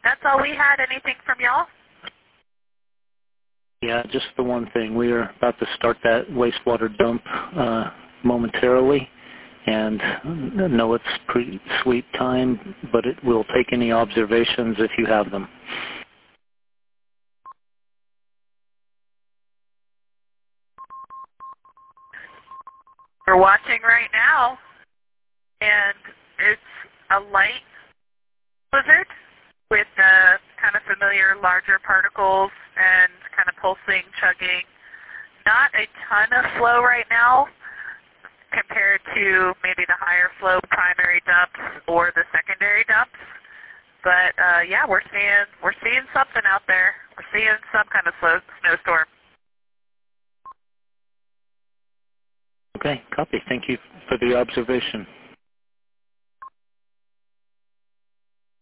That's all we had. Anything from y'all? Yeah, just the one thing. We are about to start that wastewater dump momentarily, and I know it's pretty sweet time, but it will take any observations if you have them. We're watching right now, and it's a light blizzard with kind of familiar larger particles and kind of pulsing, chugging. Not a ton of flow right now compared to maybe the higher flow primary dumps or the secondary dumps. But yeah, we're seeing something out there. We're seeing some kind of snowstorm. Okay, copy. Thank you for the observation.